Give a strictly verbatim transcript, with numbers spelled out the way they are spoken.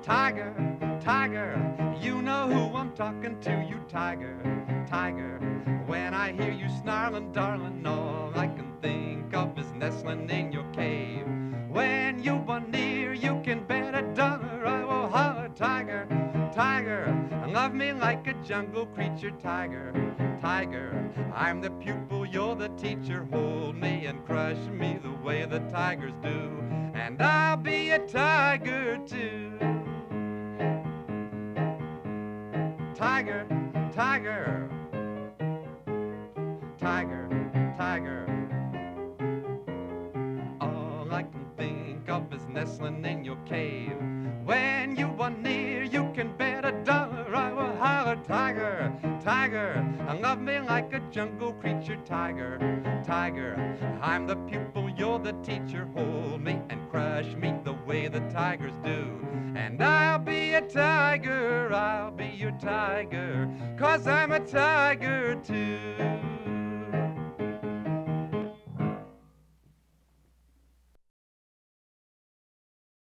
Tiger, tiger, you know who I'm talking to, you tiger, tiger. When I hear you snarling, darling, all I can think of is nestling in your cave. When you are near, you can bet a dollar I will holler, tiger, tiger. Love me like a jungle creature, tiger, tiger. I'm the pupil, you're the teacher. Hold me and crush me the way the tigers do, and I'll be a tiger too. Tiger, tiger, tiger, tiger. All I can think of is nestling in your cave. When you are near, you can bet a dollar I will holler, tiger, tiger. Love me like a jungle creature, tiger, tiger. I'm the pupil, you're the teacher. Hold me and crush me the way the tigers do, and I'll be a tiger, I'll be your tiger, 'cause I'm a tiger too.